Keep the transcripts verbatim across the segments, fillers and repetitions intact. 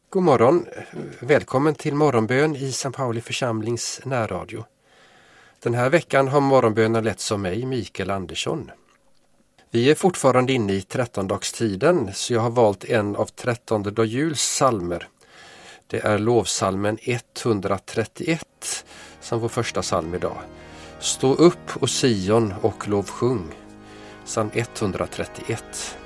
God morgon, välkommen till morgonbön i Sankt Pauli församlings närradio. Den här veckan har morgonbönen letts av mig, Mikael Andersson. Vi är fortfarande inne i trettondagstiden, så jag har valt en av trettonde dag juls psalmer. Det är lovsalmen etthundratrettioett som vår första psalm idag. Stå upp, och Sion, och lovsjung. Psalm etthundratrettioett.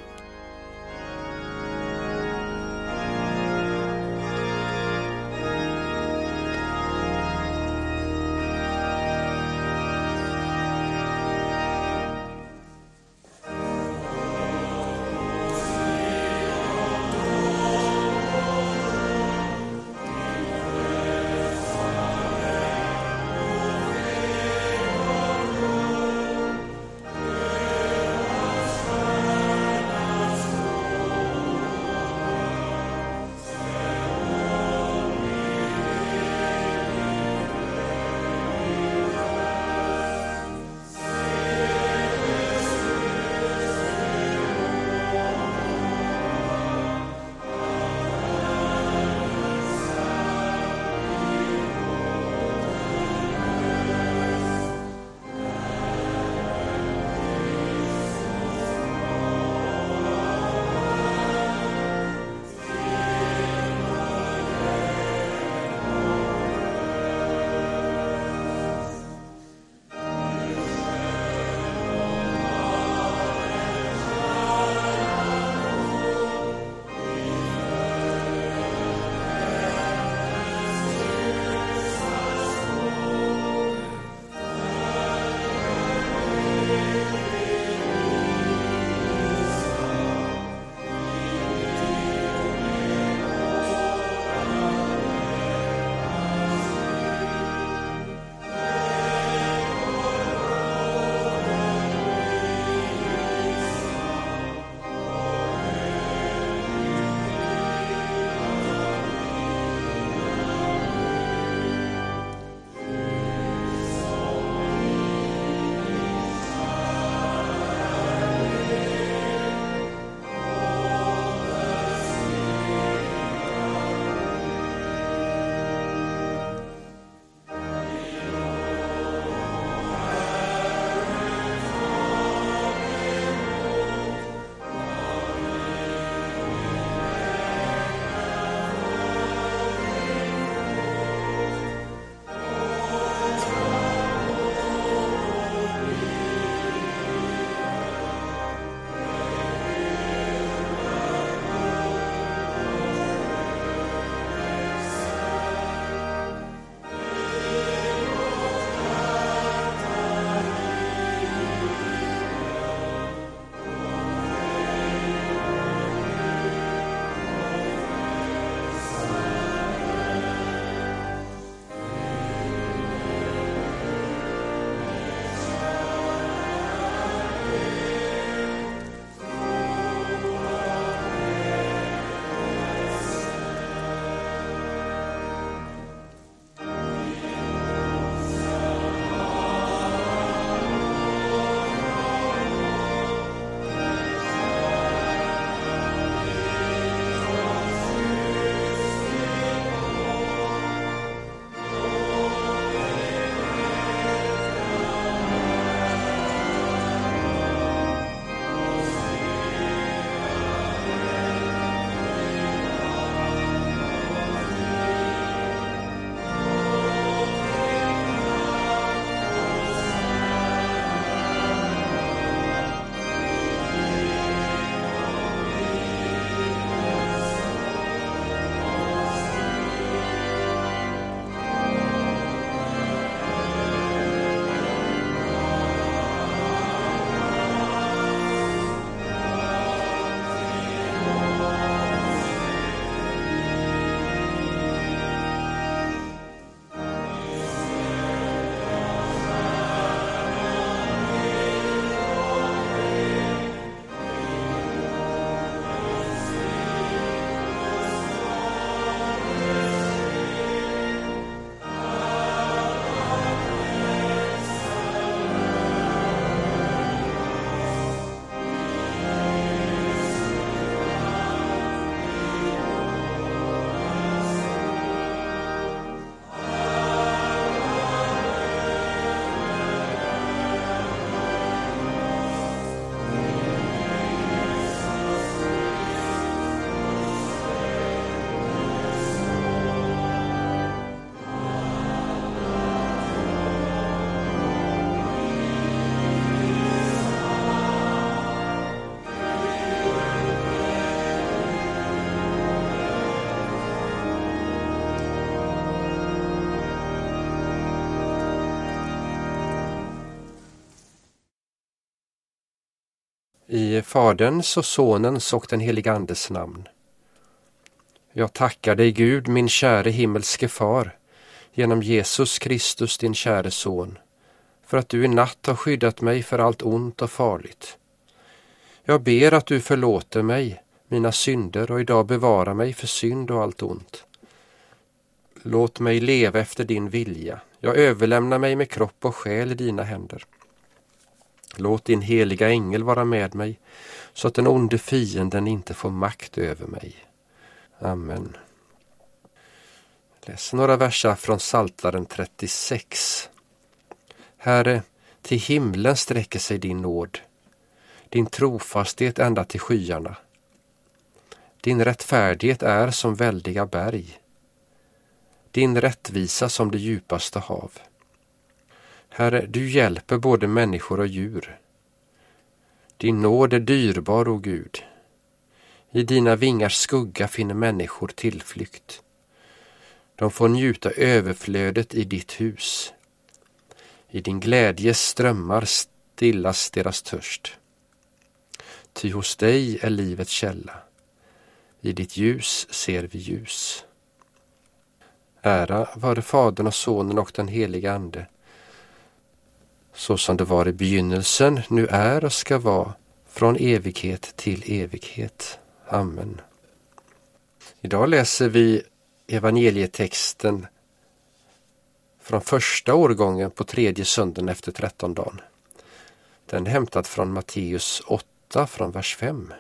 I Faderns och Sonens och den heliga Andes namn. Jag tackar dig Gud, min käre himmelske far, genom Jesus Kristus, din käre son, för att du i natt har skyddat mig för allt ont och farligt. Jag ber att du förlåter mig mina synder och idag bevarar mig för synd och allt ont. Låt mig leva efter din vilja. Jag överlämnar mig med kropp och själ i dina händer. Låt din heliga ängel vara med mig så att den onde fienden inte får makt över mig. Amen. Läs några verser från Psaltaren trettiosex. Herre, till himlen sträcker sig din nåd, din trofasthet ända till skyarna. Din rättfärdighet är som väldiga berg, din rättvisa som det djupaste hav. Herre, du hjälper både människor och djur. Din nåd är dyrbar, o Gud. I dina vingars skugga finner människor tillflykt. De får njuta överflödet i ditt hus. I din glädjes strömmar stillas deras törst. Ty hos dig är livets källa. I ditt ljus ser vi ljus. Ära vare Fadern och Sonen och den heliga Ande, så som det var i begynnelsen, nu är och ska vara, från evighet till evighet. Amen. Idag läser vi evangelietexten från första årgången på tredje söndagen efter trettondagen. Den är hämtad från Matteus åtta från vers fem.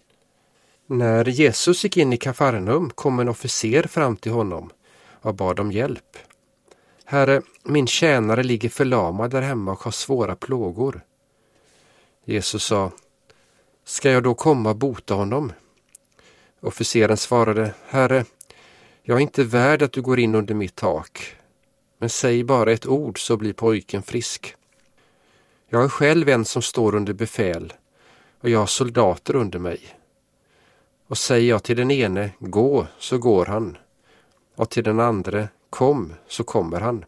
När Jesus gick in i Kafarnaum kom en officer fram till honom och bad om hjälp. Herre, min tjänare ligger förlamad där hemma och har svåra plågor. Jesus sa, ska jag då komma och bota honom? Officeren svarade, Herre, jag är inte värd att du går in under mitt tak, men säg bara ett ord så blir pojken frisk. Jag är själv en som står under befäl och jag har soldater under mig. Och säger jag till den ene, gå, så går han. Och till den andra, kom, så kommer han.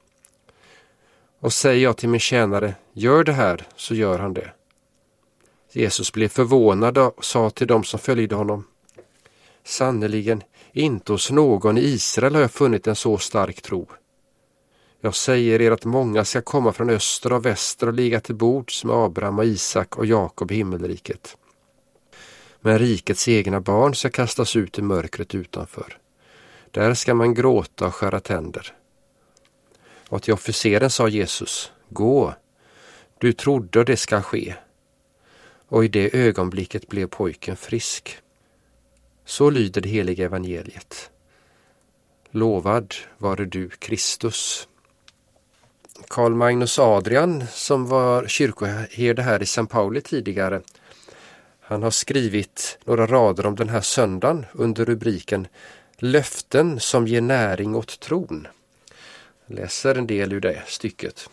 Och säger jag till min tjänare, gör det här, så gör han det. Jesus blev förvånad och sa till dem som följde honom, sannerligen, inte hos någon i Israel har jag funnit en så stark tro. Jag säger er att många ska komma från öster och väster och ligga till bords med Abraham och Isak och Jakob i himmelriket. Men rikets egna barn ska kastas ut i mörkret utanför. Där ska man gråta och skära tänder. Och till officeren sa Jesus, gå, du trodde det ska ske. Och i det ögonblicket blev pojken frisk. Så lyder det heliga evangeliet. Lovad vare du, Kristus. Carl Magnus Adrian, som var kyrkoherde här i Sankt Pauli tidigare, han har skrivit några rader om den här söndagen under rubriken Löften som ger näring åt tron. Jag läser en del ur det stycket.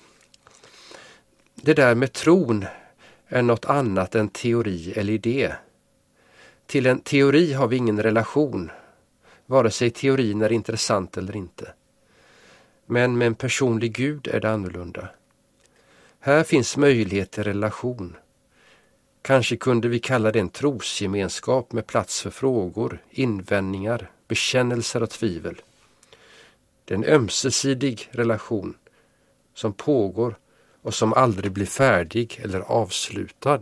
Det där med tron är något annat än teori eller idé. Till en teori har vi ingen relation, vare sig teorin är intressant eller inte. Men med en personlig Gud är det annorlunda. Här finns möjlighet till relation. Kanske kunde vi kalla det en trosgemenskap med plats för frågor, invändningar, bekännelser och tvivel. Det är en ömsesidig relation som pågår och som aldrig blir färdig eller avslutad.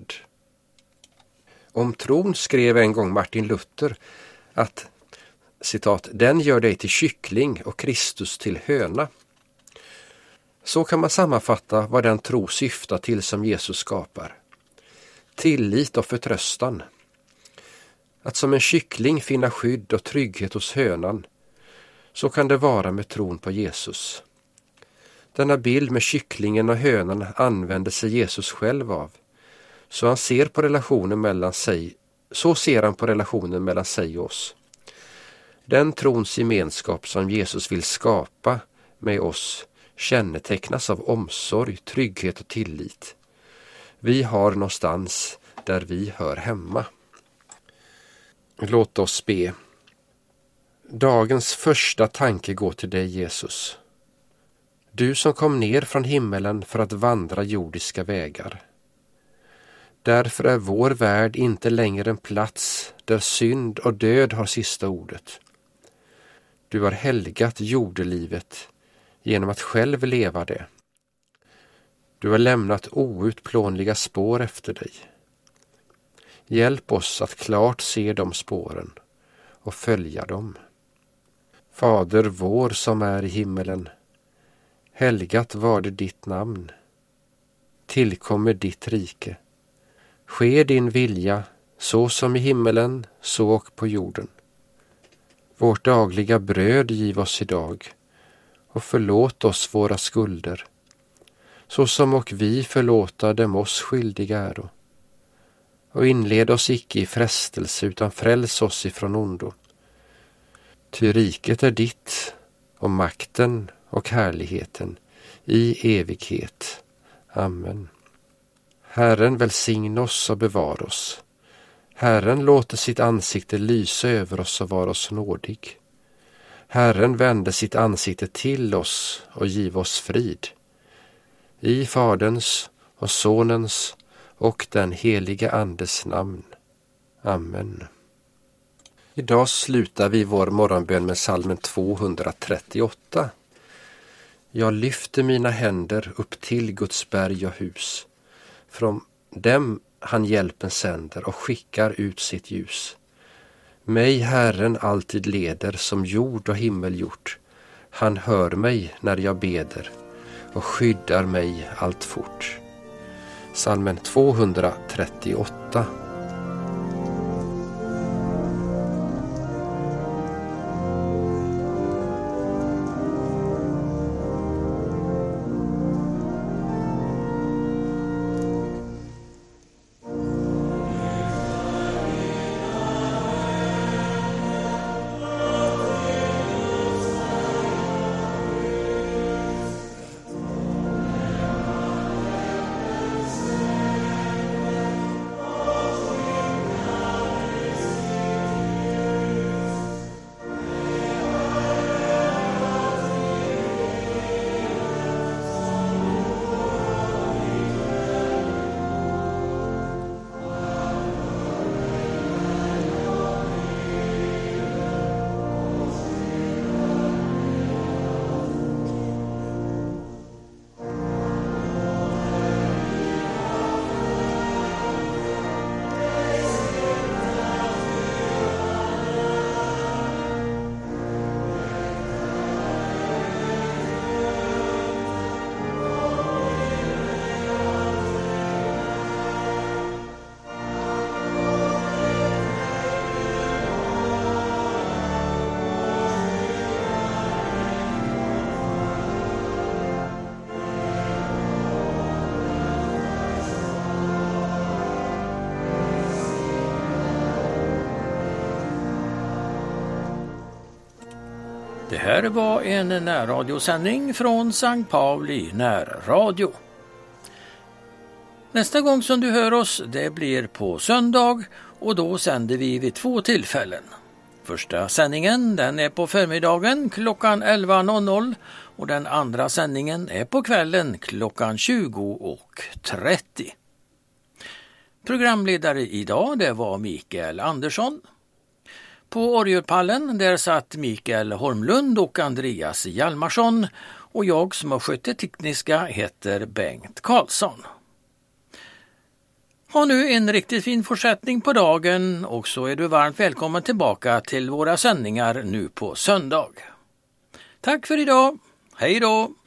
Om tron skrev en gång Martin Luther att, citat, den gör dig till kyckling och Kristus till höna. Så kan man sammanfatta vad den tro syftar till som Jesus skapar. Tillit och förtröstan. Att som en kyckling finna skydd och trygghet hos hönan, så kan det vara med tron på Jesus. Denna bild med kycklingen och hönan använder sig Jesus själv av. Så han ser på relationen mellan sig, så ser han på relationen mellan sig och oss. Den trons gemenskap som Jesus vill skapa med oss kännetecknas av omsorg, trygghet och tillit. Vi har någonstans där vi hör hemma. Låt oss be. Dagens första tanke går till dig, Jesus. Du som kom ner från himmelen för att vandra jordiska vägar. Därför är vår värld inte längre en plats där synd och död har sista ordet. Du har helgat jordelivet genom att själv leva det. Du har lämnat outplånliga spår efter dig. Hjälp oss att klart se de spåren och följa dem. Fader vår som är i himmelen, helgat var det ditt namn. Tillkommer ditt rike. Ske din vilja, så som i himmelen, så och på jorden. Vårt dagliga bröd giv oss idag, och förlåt oss våra skulder, så som och vi förlåta dem oss skyldiga äro. Och inled oss icke i frestelse, utan fräls oss ifrån ondo. Ty riket är ditt, och makten och härligheten i evighet. Amen. Herren välsigna oss och bevar oss. Herren låter sitt ansikte lysa över oss och vara oss nådig. Herren vände sitt ansikte till oss och giv oss frid. I Faderns och Sonens och den heliga Andes namn. Amen. Idag slutar vi vår morgonbön med psalmen tvåhundratrettioåtta. Jag lyfter mina händer upp till Guds berg och hus. Från dem han hjälpen sänder och skickar ut sitt ljus. Mig Herren alltid leder som jord och himmel gjort. Han hör mig när jag beder och skyddar mig allt fort. Psalmen tvåhundratrettioåtta. Det här var en närradiosändning från Sankt Pauli närradio. Nästa gång som du hör oss, det blir på söndag, och då sänder vi vid två tillfällen. Första sändningen, den är på förmiddagen klockan elva noll noll, och den andra sändningen är på kvällen klockan tjugo trettio. Programledare idag, det var Mikael Andersson. På orgelpallen där satt Mikael Holmlund och Andreas Hjalmarsson, och jag som har skött det tekniska heter Bengt Karlsson. Ha nu en riktigt fin fortsättning på dagen, och så är du varmt välkommen tillbaka till våra sändningar nu på söndag. Tack för idag, hej då!